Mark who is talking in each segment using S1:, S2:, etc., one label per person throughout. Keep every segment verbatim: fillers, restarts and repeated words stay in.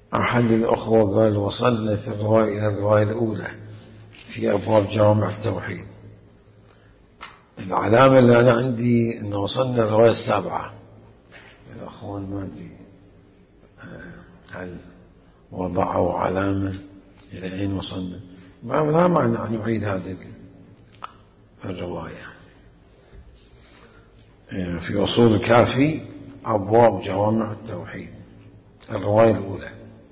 S1: أحد الأخوة قال وصلنا في الرواية إلى الرواية الأولى في أبواب جوامع التوحيد. العلامة اللي أنا عندي أنه وصلنا الرواية السابعة. الأخوان ما أدري هل وضعوا علامة إلى أين وصلنا. لا معنى أن نعيد هذه الرواية. في أصول الكافي أبواب جوامع التوحيد الرواية الأولى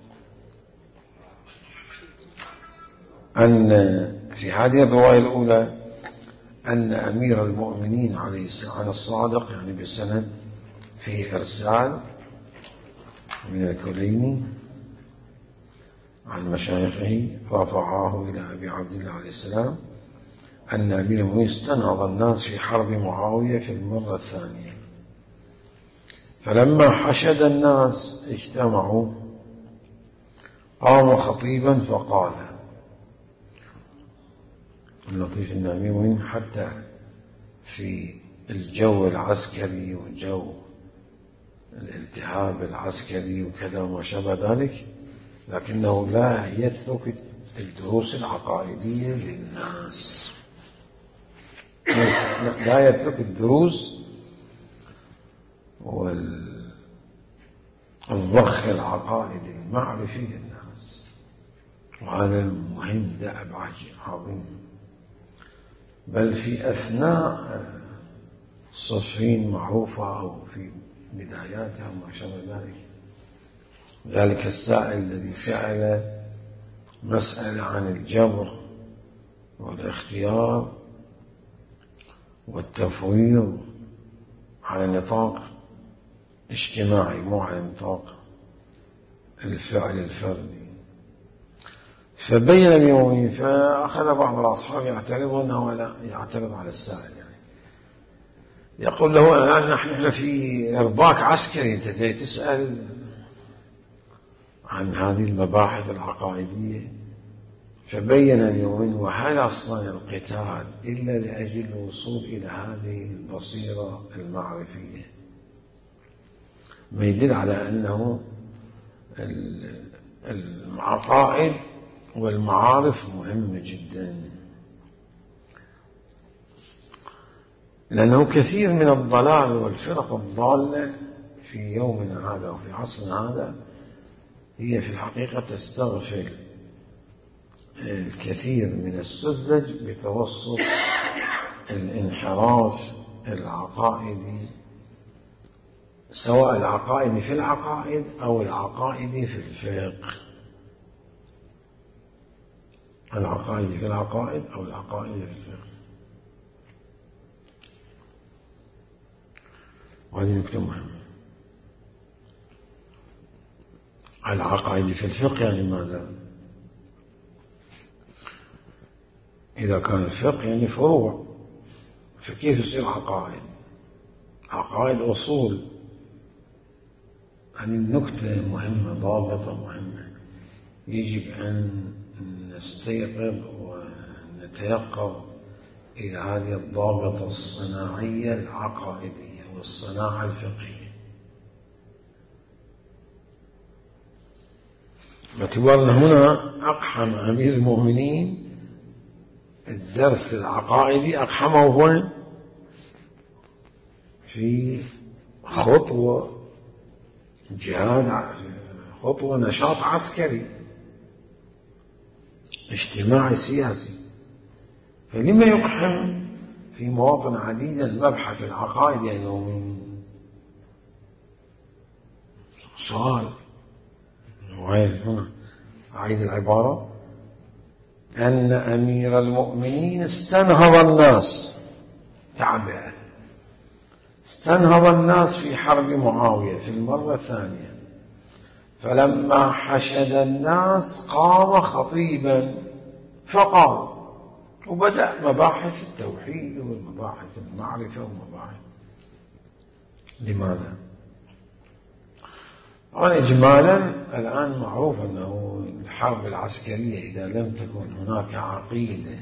S1: أن في هذه الرواية الأولى أن أمير المؤمنين عليه السلام الصادق يعني بالسند في إرسال من الكليني عن مشايخه رفعاه إلى أبي عبد الله عليه السلام أن أمير المؤمنين استنهض الناس في حرب معاوية في المرة الثانية، فلما حشد الناس اجتمعوا قام خطيبا فقال. اللطيف أن أمير المؤمنين حتى في الجو العسكري وجو الالتهاب العسكري وكذا وما شابه ذلك، لكنه لا يترك الدروس العقائدية للناس، لا يترك الدروس والضخ العقائدي المعرفي للناس، وهذا مهم دأب عظيم. بل في أثناء الصفين معروفة أو في بداياتها وما شابه ذلك، ذلك السائل الذي سأل مسألة عن الجبر والاختيار والتفويض على نطاق اجتماعي مو على نطاق الفعل الفردي، فبين اليومين فأخذ بعض الأصحاب يعترض أنه لا يعترض على السائل، يعني يقول له الآن نحن في إرباك عسكري، أنت جاي تسأل عن هذه المباحث العقائدية. فبين اليومين وهل أصلا القتال إلا لأجل الوصول إلى هذه البصيرة المعرفية، ما يدل على أنه العقائد والمعارف مهمة جدا، لأنه كثير من الضلال والفرق الضالة في يومنا هذا وفي عصرنا هذا هي في الحقيقة تستغفل الكثير من السذج بتوسط الانحراف العقائدي، سواء العقائدي في العقائد أو العقائدي في الفقه، العقائدي في العقائد أو العقائدي في الفقه. وهذه نكتة مهمة. العقائدي في الفقه يعني ماذا؟ إذا كان الفقه يعني فروع، فكيف يصير عقائد؟ عقائد أصول. هذه النكتة مهمة، ضابطة مهمة، يجب أن نستيقظ ونتيقظ إلى هذه الضابطة الصناعية العقائدية والصناعة الفقهية، باعتبار أن هنا أقحم أمير المؤمنين الدرس العقائدي، أقحمه وين؟ في خطوة جهاد، خطوة نشاط عسكري اجتماعي سياسي. فلما يقحم في مواطن عديدة المبحث العقائدي اليومي؟ سؤال هنا أعيد العبارة: أن أمير المؤمنين استنهض الناس، تعبئة، استنهض الناس في حرب معاوية في المرة الثانية، فلما حشد الناس قام خطيبا فقال، وبدأ مباحث التوحيد ومباحث المعرفة ومباحث. لماذا؟ طبعا إجمالا الآن معروف أنه الحرب العسكرية إذا لم تكن هناك عقيدة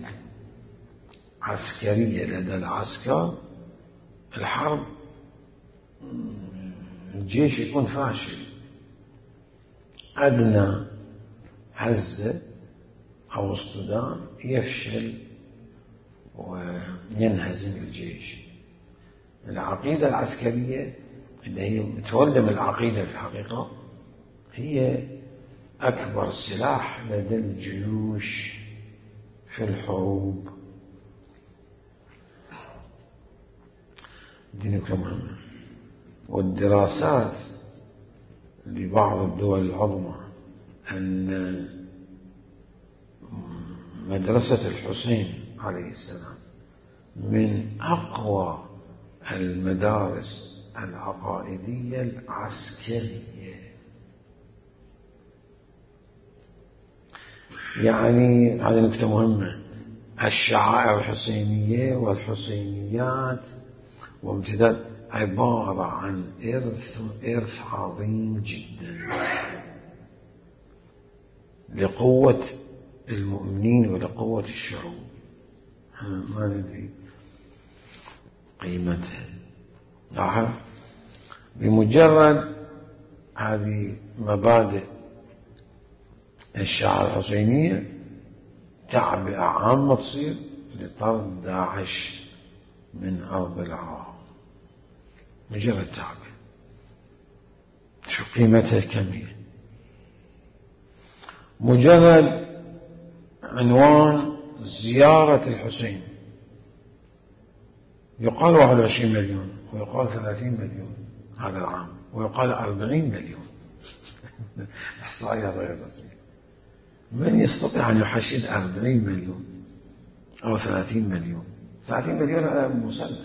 S1: عسكرية لدى العسكر، الحرب الجيش يكون فاشل. أدنى هزة أو اصطدام يفشل وينهزم الجيش. العقيدة العسكرية اللي هي متولدة من العقيدة في الحقيقة هي أكبر سلاح لدى الجيوش في الحروب. دينك مهمة. والدراسات لبعض الدول العظمى أن مدرسة الحسين عليه السلام من أقوى المدارس العقائدية العسكرية. يعني هذه نكتة مهمة. الشعائر الحسينية والحسينيات وامتداد عبارة عن إرث إرث عظيم جدا لقوة المؤمنين ولقوة الشعوب. ما ندري قيمتها. بمجرد هذه مبادئ الشعائر الحسينية تعبئة عامة تصير لطرد داعش من أرض العراق. مجرد تعبئة، شو قيمتها كم هي؟ مجرد عنوان زيارة الحسين يقال واحد وعشرين مليون ويقال ثلاثين مليون هذا العام ويقال أربعين مليون. إحصائيات غير رسمية. من يستطيع أن يحشد أربعين مليون أو ثلاثين مليون؟ ثلاثين مليون على مسلح.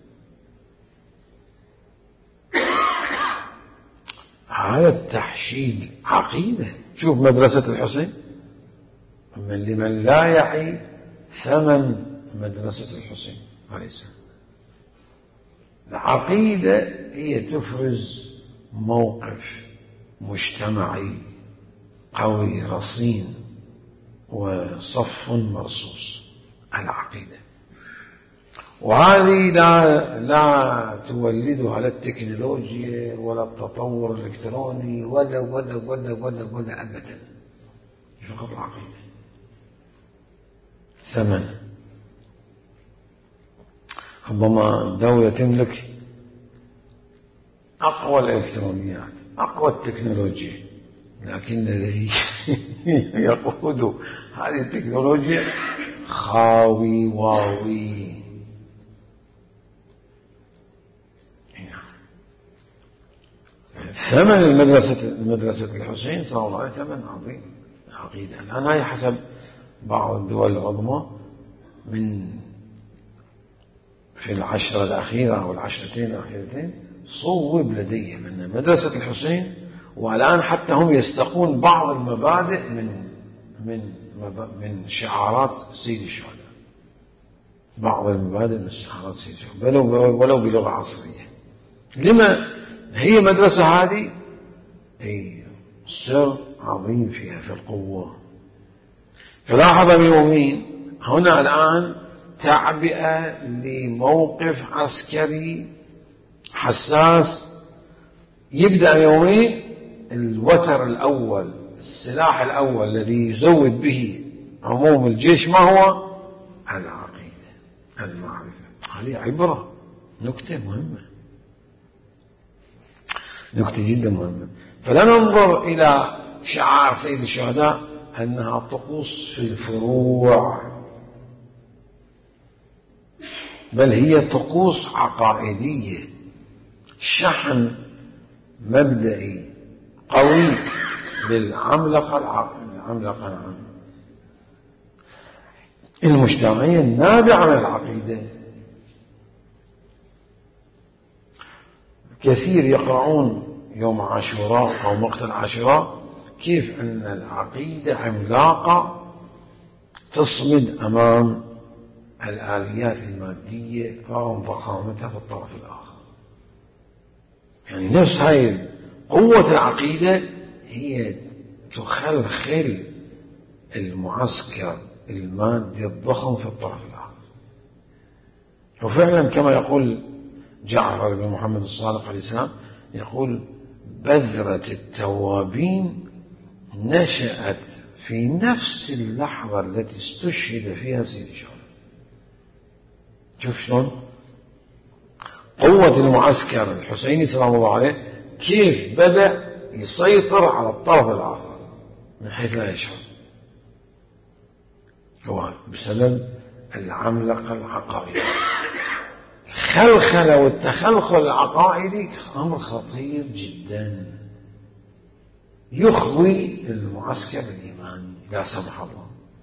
S1: هذا التحشيد عقيدة. شوف مدرسة الحسين من لمن لا يعي ثمن مدرسة الحسين عليه السلام. العقيدة هي تفرز موقف مجتمعي قوي رصين وصف مرصوص. العقيدة وهذه لا لا تولدها لا التكنولوجيا ولا التطور الإلكتروني ولا ولا ولا ولا ولا أبدا. فقط العقيدة. ثمن. ربما الدولة تملك أقوى الإلكترونيات أقوى التكنولوجيا، لكن الذي يقود هذه التكنولوجيا خاوي واوي. ثمن المدرسة المدرسة الحسين صار لها ثمن عظيم. عقيدة الآن هي حسب بعض الدول العظمى من في العشرة الأخيرة أو العشرتين الأخيرتين صوب لديهم أن مدرسة الحسين، والآن حتى هم يستقون بعض المبادئ من من من شعارات سيد الشهداء. بعض المبادئ من شعارات سيد الشهداء ولو ولو بلغة عصرية. لما هي مدرسة هذه أي سر عظيم فيها في القوة. فلاحظ اليومين هنا الآن تعبئة لموقف عسكري حساس. يبدأ يومين الوتر الأول السلاح الأول الذي يزود به عموم الجيش ما هو؟ العقيدة المعرفة. هذه عبرة نكتة مهمة، نكتة جدا مهمة. فلا ننظر إلى شعار سيد الشهداء أنها طقوس في الفروع، بل هي طقوس عقائدية، شحن مبدئي قوي للعملقة العملقة العامة المجتمعية النابعة من العقيدة. كثير يقرؤون يوم عاشوراء أو مقتل عاشوراء كيف أن العقيدة عملاقة تصمد أمام الآليات المادية رغم ضخامتها في الطرف الآخر. يعني نفس هاي قوة العقيدة هي تخلخل المعسكر المادي الضخم في الطرف الآخر. وفعلا كما يقول جعفر بن محمد الصادق عليه السلام، يقول بذرة التوابين نشأت في نفس اللحظة التي استشهد فيها سيدي شعراء. شوف شلون قوة المعسكر الحسيني سلام الله عليه، كيف بدأ يسيطر على الطرف الآخر من حيث لا يشعر، هو بسبب العملقة العقائدية. الخلخلة والتخلخل العقائدي أمر خطير جدا، يخوي المعسكر الإيماني لا سمح الله.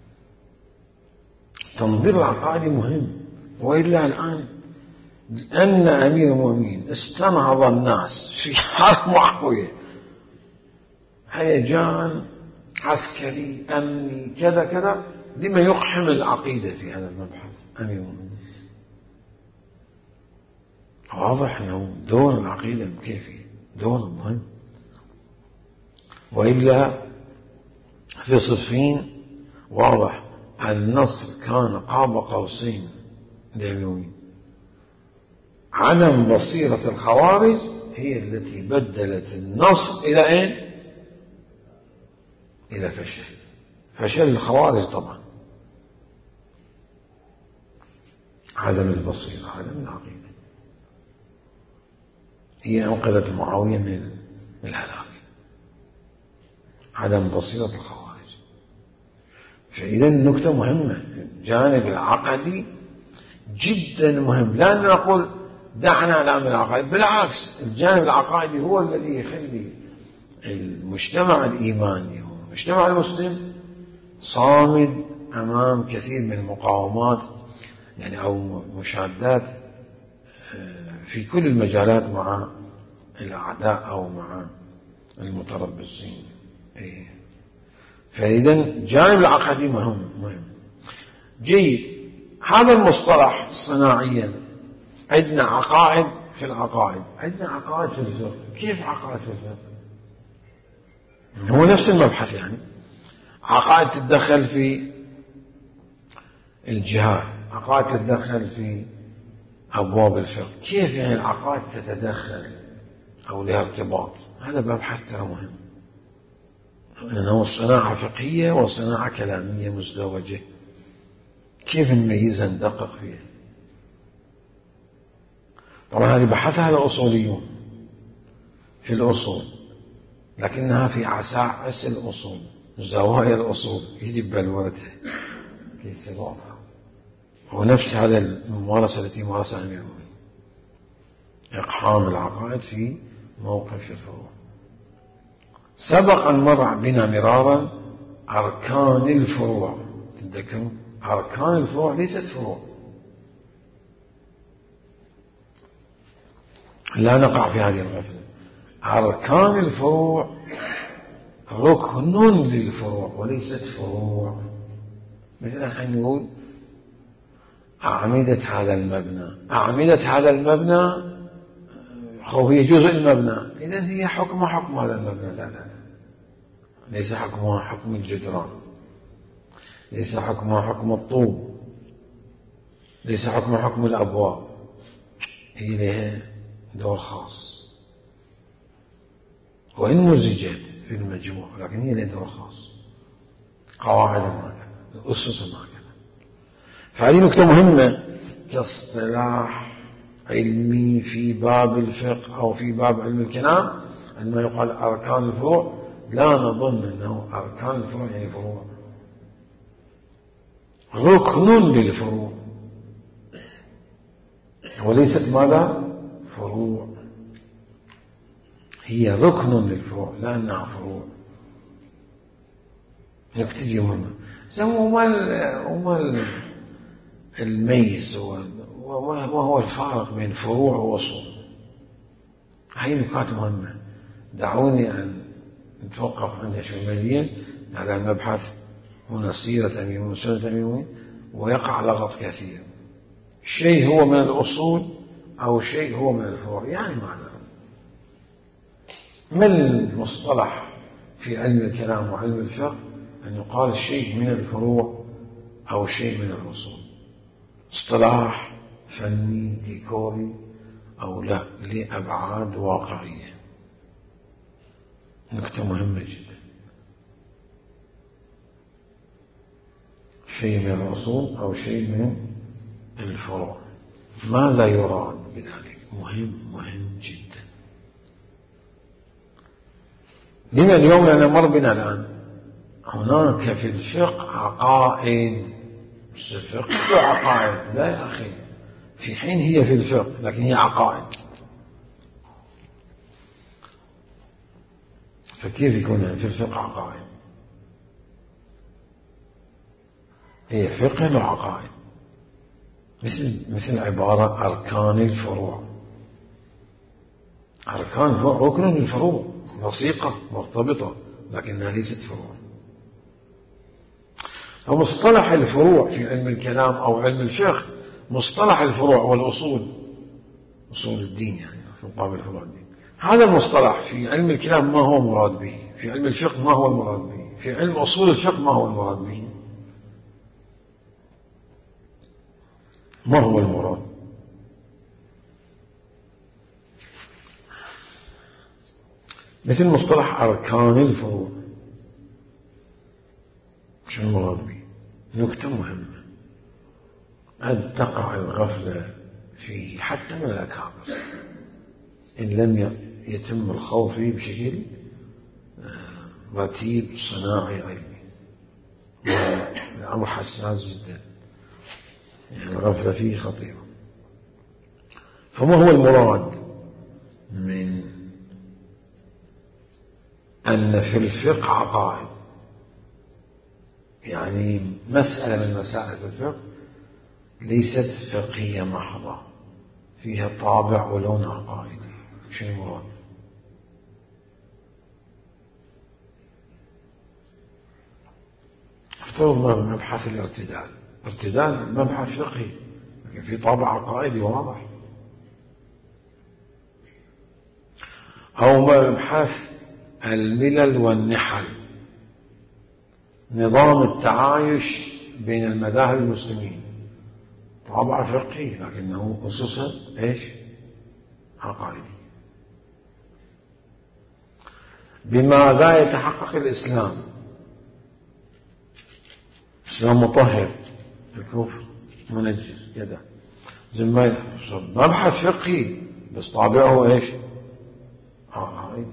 S1: تنظير العقائدي مهم، وإلا الآن أن أمير المؤمنين استنهض الناس في حرب معاوية، هيجان عسكري أمني كذا كذا، لما يقحم العقيدة في هذا المبحث أمير المؤمنين. واضح أنه دور العقيدة الكيفي دور مهم، وإلا في صفين واضح النصر كان قاب قوسين لأمير المؤمنين. عدم بصيرة الخوارج هي التي بدلت النصر إلى أين؟ إلى فشل، فشل الخوارج طبعا، عدم البصيرة عدم العقيدة هي أنقذت معاوية من الهلاك، عدم بصيرة الخوارج. فإذا النكتة مهمة، الجانب العقدي جدا مهم. لا نقول دعنا الأمر العقائدي، بالعكس الجانب العقائدي هو الذي يخلي المجتمع الإيماني والمجتمع المسلم صامد أمام كثير من المقاومات يعني أو مشادات في كل المجالات مع الأعداء أو مع المتربصين. فإذا الجانب العقدي مهم مهم جيد. هذا المصطلح صناعيا عندنا عقائد في العقائد، عندنا عقائد في الفقه. كيف عقائد في الفقه؟ هو نفس المبحث، يعني عقائد تتدخل في الجهاد، عقائد تتدخل في أبواب الفقه. كيف يعني العقائد تتدخل أو لها ارتباط؟ هذا مبحث ترى مهم، لأنه صناعة فقهية وصناعة كلامية مزدوجة. كيف نميزها ندقق فيها؟ طبعا هذه بحثها الأصوليون في الأصول، لكنها في عساعس الأصول، زوايا الأصول يجب بلورتها في سبابها. ونفس هذا الممارسة التي مارسها أمير المؤمنين، إقحام العقائد في موقف الفروع. سبق أن مر بنا مرارا أركان الفروع، تتذكرون أركان الفروع ليست فروع، لا نقع في هذه الغفلة. أركان الفروع ركن للفروع وليست فروع. مثلا حين نقول أعمدة هذا المبنى، أعمدة هذا المبنى هي جزء المبنى، إذن هي حكم حكم هذا المبنى، لا لا ليس حكمها حكم الجدران، ليس حكمها حكم الطوب، ليس حكمها حكم الأبواب، هي لها دور خاص وإن مزجت في المجموع، لكن هي لها دور خاص، قواعد هكذا، الأسس هكذا. فهذه نكتة مهمة كاصطلاح علمي في باب الفقه أو في باب علم الكلام. عندما يقال أركان الفروع لا نظن أنه أركان الفروع يعني فروع، ركن للفروع وليست ماذا؟ فروع. هي ركن للفروع لا أنها فروع. نكتة مهمة. وما الميز وهو الفارق بين فروع وأصول. هاي نكات مهمة، دعوني أن نتوقف عندها شماليا على المبحث هنا سيرة أمير المؤمنين وسنة أمير المؤمنين، ويقع لغط كثير. شيء هو من الأصول أو شيء هو من الفروع، يعني معنى من المصطلح في علم الكلام وعلم الفقه أن يقال شيء من الفروع أو شيء من الأصول، اصطلاح فني ديكوري أو لا، لأبعاد واقعية. نكتة مهمة جدا. شيء من الأصول أو شيء من الفروع. ماذا يراد بذلك؟ مهم مهم جدا. لما اليوم لأن مر بنا الآن هناك في الفقه عقائد، الفقه له عقائد، لا يا أخي، في حين هي في الفقه لكن هي عقائد. فكيف يكون في الفقه عقائد؟ هي فقه له عقائد، مثل مثل عبارة أركان الفروع. أركان الفروع ركن من الفروع، وثيقة مرتبطة لكنها ليست فروع. فمصطلح الفروع في علم الكلام أو علم الفقه مصطلح الفروع والأصول، أصول الدين يعني في مقابل فروع الدين. هذا المصطلح في علم الكلام ما هو مراد به، في علم الفقه ما هو المراد به، في علم أصول الفقه ما هو المراد به. ما هو المراد؟ مثل مصطلح أركان الفروع، شو المراد به؟ نكتة مهمة قد تقع الغفلة فيه حتى من الأكابر إن لم يتم الخوض فيه بشكل رتيب صناعي علمي. الأمر حساس جدا، يعني الغفلة فيه خطيرة. فما هو المراد من أن في الفقه عقائد؟ يعني مسألة من مسائل الفقه ليست فقهية محضة، فيها طابع ولون عقائدي. شو المراد؟ افترض مبحث الارتداد، ارتداد مبحث فقهي لكن في طابع عقائدي واضح. أو مبحث الملل والنحل، نظام التعايش بين المذاهب المسلمين، طابع فقهي لكنه خصوصا ايش؟ عقائدي. بماذا يتحقق الإسلام؟ الإسلام مطهر، الكفر منجس كذا، زي مبحث فقهي بس طابعه ايش؟ عقائدي.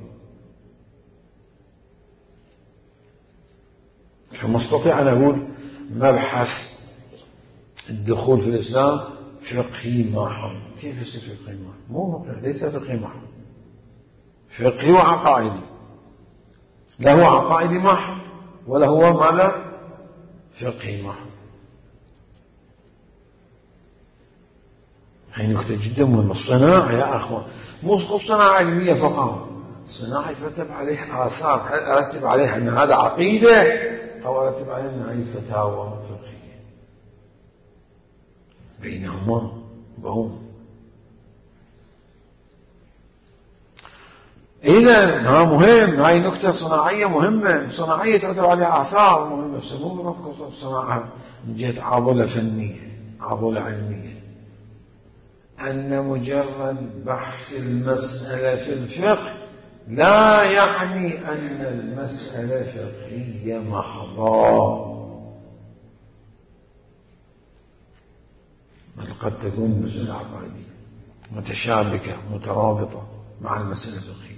S1: فمستطيع أن أقول مبحث الدخول في الإسلام فقهي محض. كيف يصير فقهي محض؟ مو فقهي، ليس فقهي محض، فقهي وعقائدي. لا هو عقائدي محض ولا هو ماذا؟ فقهي محض. هي نكتة جدا مهمة. الصناعة يا أخوان مو صناعة علمية فقط، الصناعة يترتب عليها آثار، هل أرتب عليها أن هذا عقيدة أو أرتب عليها أن هذه فتاوى فقهية؟ بينهما بعون. إذا ها مهم، هاي نكتة صناعية مهمة، صناعية ترتب عليها آثار مهمة. سموه نفقه الصناعة من جهة عضلة فنية، عضلة علمية. أن مجرد بحث المسألة في الفقه لا يعني أن المسألة فقهية محضة، بل قد تكون مسألة عقائدية متشابكة مترابطة مع المسألة الفقهية.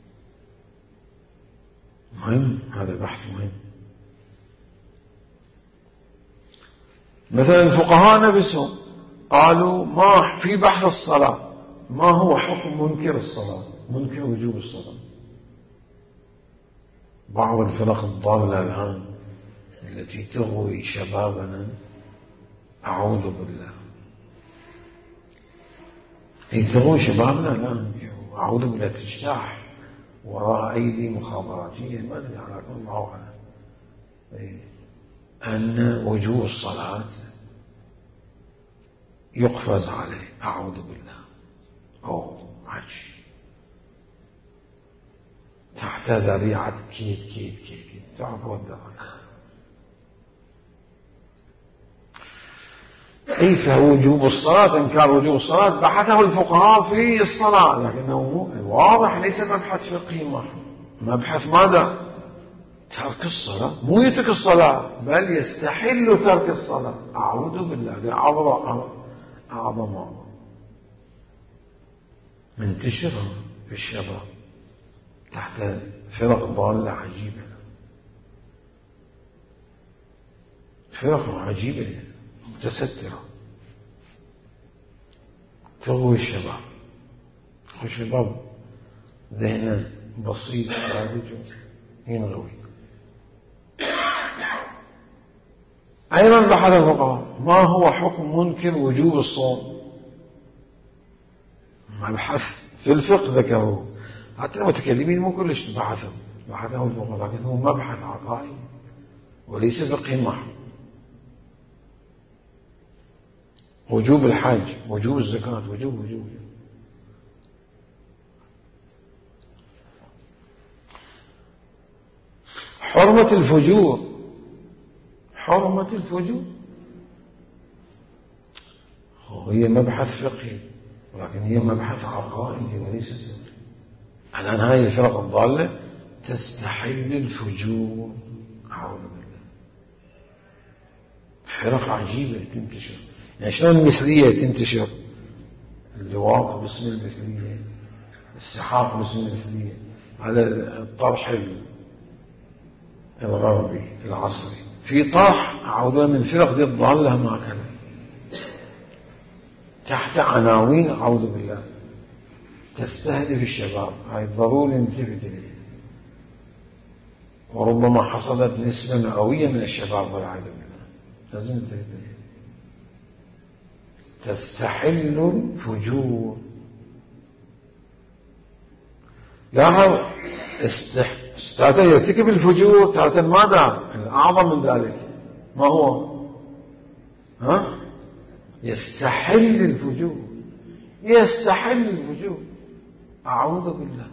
S1: مهم، هذا البحث مهم. مثلا الفقهاء نفسهم قالوا ما في بحث الصلاة، ما هو حكم منكر الصلاة، منكر وجوب الصلاة. بعض الفرق الضالة الآن التي تغوي شبابنا، أعوذ بالله، هي تغوي شبابنا الآن، أعوذ بالله، تجتاح وراء أيدي مخابراتية ما ندري على كل الله أعلم أن وجوب الصلاة يقفز عليه. أعوذ بالله. أوه عجيب، تحت ذريعة كيد كيد كيد كيد تعرفوا الدرجة. كيف وجوب الصلاة، إنكار وجوب الصلاة بحثه الفقهاء في الصلاة، لكنه واضح ليس مبحث فقهي محض، مبحث ماذا؟ ترك الصلاة، مو يترك الصلاة بل يستحل ترك الصلاة. أعوذ بالله، هذا أعظم أعظم منتشر في الشباب تحت فرق ضالة عجيبة، فرق عجيبة متسترة تغوي الشباب، الشباب ذهنه بسيط خارج ينغوي. أيضا بحث الفقهاء ما هو حكم منكر وجوب الصوم، مبحث في الفقه ذكروه، حتى المتكلمين مو كلش بحثوا بحثه الفقهاء، لكن هو مبحث عقائي وليس فقهي محض. وجوب الحج، وجوب الزكاة، وجوب وجوب حرمة الفجور، حرمة الفجور هي مبحث فقهي ولكن هي مبحث عقائدي وليس فقهي. الآن هذه الفرق الضالة تستحل الفجور، أعوذ بالله، فرق عجيبة تنتشر. يعني شلون المثلية تنتشر؟ اللواط باسم المثلية، السحاق باسم المثلية، على الطرح الغربي العصري، في طرح أعوذ من الفرق دي الضالة ما كان تحت عناوين أعوذ بالله تستهدف الشباب. هاي ضروري نلتفت إليها، وربما حصلت نسبة مئوية من الشباب والعياذ بالله، لازم نلتفت إليها. تستحل الفجور، لاحظ استح... تارة يرتكب الفجور، تارة ماذا؟ الأعظم من ذلك ما هو؟ ها؟ يستحل الفجور، يستحل الفجور، أعوذ بالله.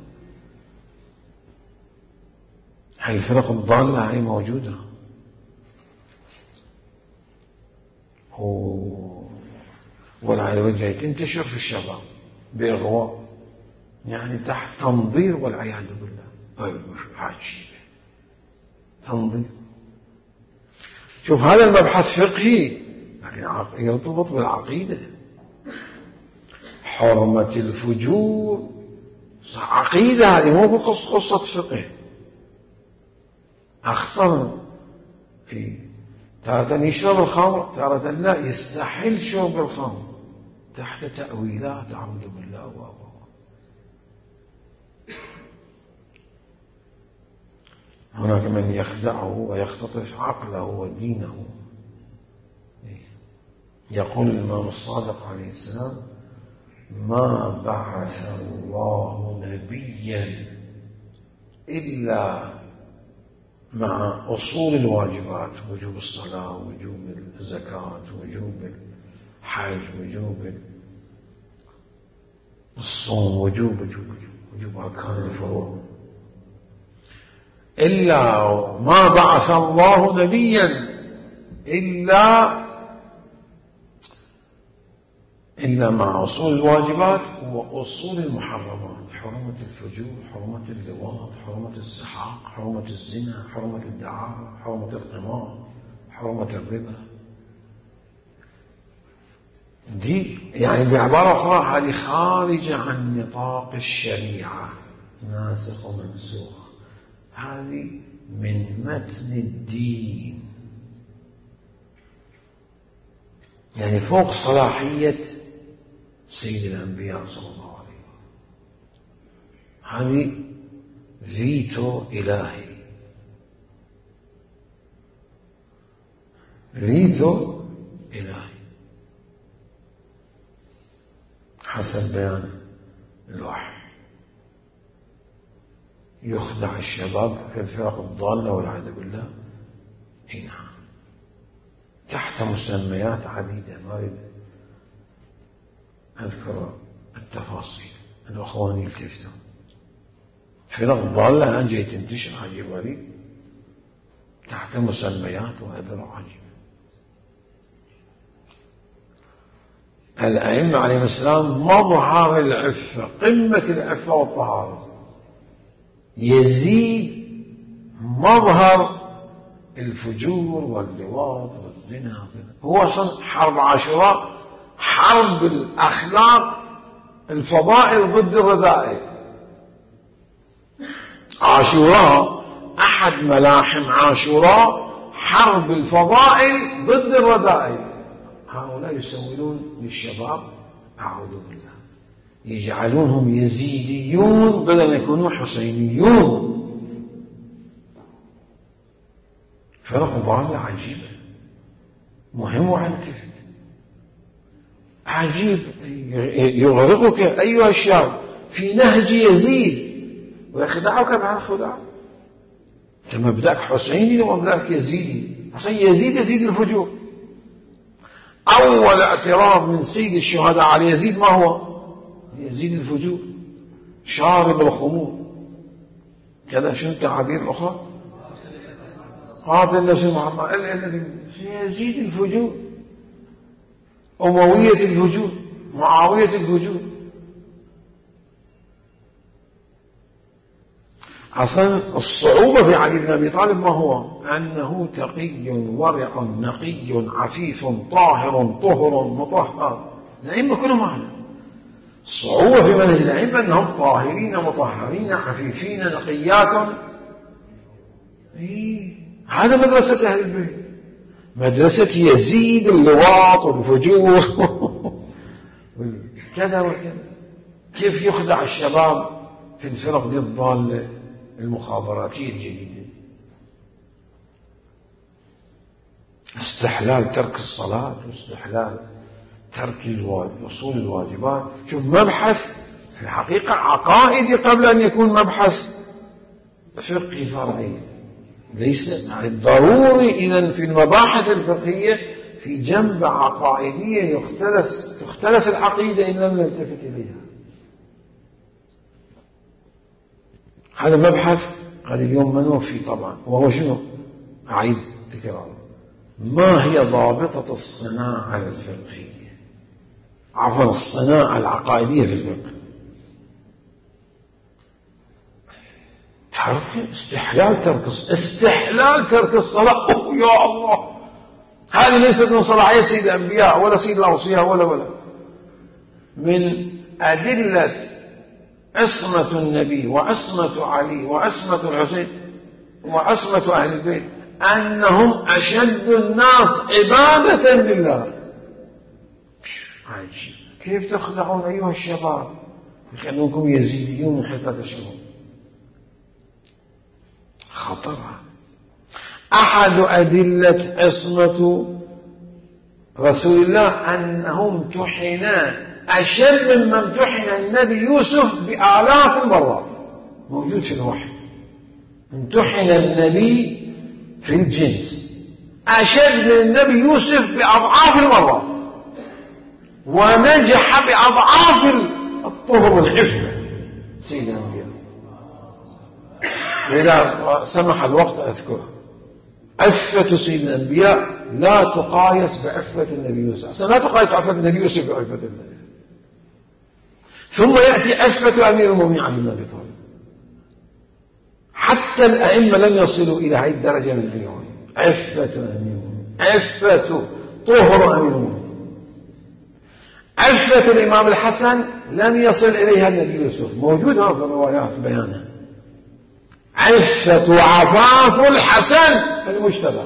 S1: هاي الفرق الضالة هاي موجودة، والعياذ بالله تنتشر في الشباب بإغواء، يعني تحت تنظير والعياذ بالله. عجيب تنظير. شوف هذا المبحث فقهي لكن يرتبط بالعقيدة. حرمة الفجور عقيدة، هذه مو قصة قصة فقه. أخطر تارة يشرب الخمر، تارة لا، يستحل شرب الخمر تحت تأويلات أعوذ بالله وأبوه. هناك من يخدعه ويختطف عقله ودينه. يقول الإمام الصادق عليه السلام: ما بعث الله نبيا إلا مع أصول الواجبات، وجوب الصلاة، وجوب الزكاة، وجوب الحج، وجوب الصوم، وجوب وجوب وجوب أركان الفروع، إلا ما بعث الله نبيا إلا إلا مع أصول الواجبات وأصول المحرمات. حرمة الفجور، حرمة اللواط، حرمة السحاق، حرمة الزنا، حرمة الدعارة، حرمة القمار، حرمة الربا. دي يعني بعبارة أخرى هذه خارجة عن نطاق الشريعة، ناسخ ومنسوخ، هذه من متن الدين، يعني فوق صلاحية سيد الأنبياء صلى الله عليه وسلم. هذه فيتو إلهي، فيتو إلهي حسب بيان الوحي. يخدع الشباب في الفرق الضالة والعياذ بالله. اي نعم، تحت مسميات عديدة، ما أريد أذكر التفاصيل، الأخوان يلتفتوا. فرق ضالة الآن جاي تنتشر عجيب غريب تحت مسميات وأذرع عجيبة. الأئمة عليهم السلام مظهر العفة، قمة العفة والطهارة. يزيد مظهر الفجور واللواط والزنا. هو أصلا حرب عاشوراء حرب الأخلاق الفضائل ضد الرذائل. عاشوراء أحد ملاحم عاشوراء حرب الفضائل ضد الرذائل. هؤلاء يسولون للشباب أعوذ بالله، يجعلونهم يزيديون بدل أن يكونوا حسينيون. فرق ضالة عجيبة، مهم وعنتف عجيب، يغرقك أيها الشاب في نهج يزيد ويخدعك مع الخداع. أنت مبدأك حسيني ومبدأك يزيدي. أصلا يزيد يزيد الفجور. أول اعتراف من سيد الشهداء على يزيد ما هو؟ يزيد الفجور، شارب الخمور كذا. شنو التعابير الأخرى؟ قاتل نفس محمد. يزيد الفجور، أموية الفجور، معاوية الفجور. أصلا الصعوبة في علي بن أبي طالب ما هو؟ أنه تقي ورع نقي عفيف طاهر طهر مطهر. الأئمة كلهم معنا. الصعوبة في منهج الأئمة أنهم طاهرين مطهرين عفيفين نقيات. إيه؟ هذا مدرسة أهل البيت، مدرسة يزيد اللواط والفجور كذا وكذا. كيف يخدع الشباب في الفرق دي الضالة المخابراتية الجديدة. استحلال ترك الصلاة واستحلال ترك وصول الواجبات. شوف، مبحث في الحقيقة عقائدي قبل أن يكون مبحث فقهي فرعي. ليس ضروري إذن في المباحث الفقهية في جنب عقائدية يختلس تختلس العقيدة إن لم نلتفت إليها. هذا مبحث قد اليوم منوفي طبعا، وهو شنو؟ أعيد تكراره. ما هي ضابطة الصناعة الفقهية، عفوا الصناعة العقائدية في الفقه؟ استحلال ترك استحلال ترك الصلاة. أوه يا الله، هذه ليست من صلاحية سيد الأنبياء ولا سيد الأوصياء ولا ولا من أدلة عصمة النبي وعصمة علي وعصمة الحسين وعصمة أهل البيت أنهم أشد الناس عبادة لله. عجيب، كيف تخدعون أيها الشباب يخلونكم يزيديون حتى تشعرون خطرها. أحد أدلة عصمة رسول الله أنه امتحنا أشد مما امتحن النبي يوسف بآلاف المرات، موجود في الوحي. امتحن النبي في الجنس أشد من النبي يوسف بأضعاف المرات، ونجح بأضعاف الطهر والعفة سيد الأنبياء. وإذا سمح الوقت أذكره، عفة سيد الأنبياء لا تقايس بعفة النبي يوسف، لا تقايس عفة النبي يوسف بعفة النبي. ثم يأتي عفة أمير المؤمنين علي بن أبي طالب. حتى الأئمة لم يصلوا إلى هذه الدرجة من العلم. عفة أمير المؤمنين، عفة طهر أمير المؤمنين. عفة الإمام الحسن لم يصل إليها النبي يوسف، موجود هذا في الروايات بيانها. عفة وعفاف الحسن المجتبى.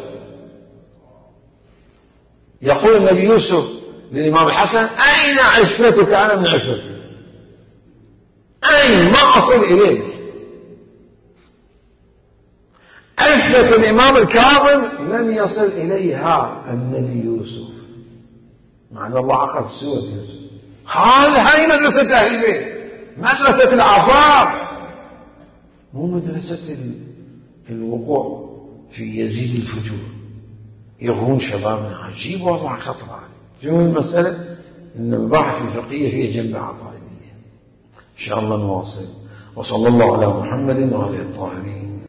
S1: يقول النبي يوسف للإمام الحسن: أين عفتك؟ أنا من عفتك، أين؟ ما أصل إليك. عفة الإمام الكاظم لم يصل إليها النبي يوسف، مع أن الله عقد سورة يوسف. هذه هاي مدرسة أهل البيت، مدرسة العفاف، مو مدرسة الوقوع في يزيد الفجور. يغرون شبابنا. عجيب والله، خطرة. شو المسألة؟ إن المباحث الفقهية هي جنبة عقائدية. إن شاء الله نواصل. وصلى الله على محمد وعلى الطاهرين.